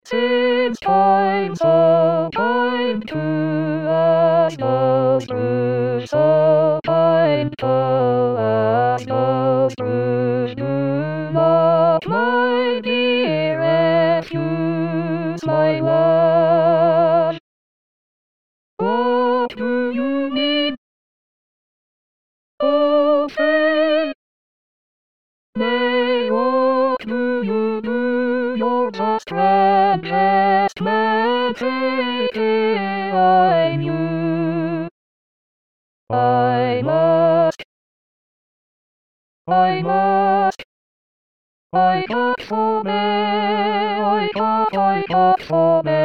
Since time so kind to us goes through, so kind to us goes through. Do not, my dear, refuse my love. What do you mean? Oh, say, nay, what do you do? You're just strangest man, take it, I'm you. I must, I talk for me, I talk for me.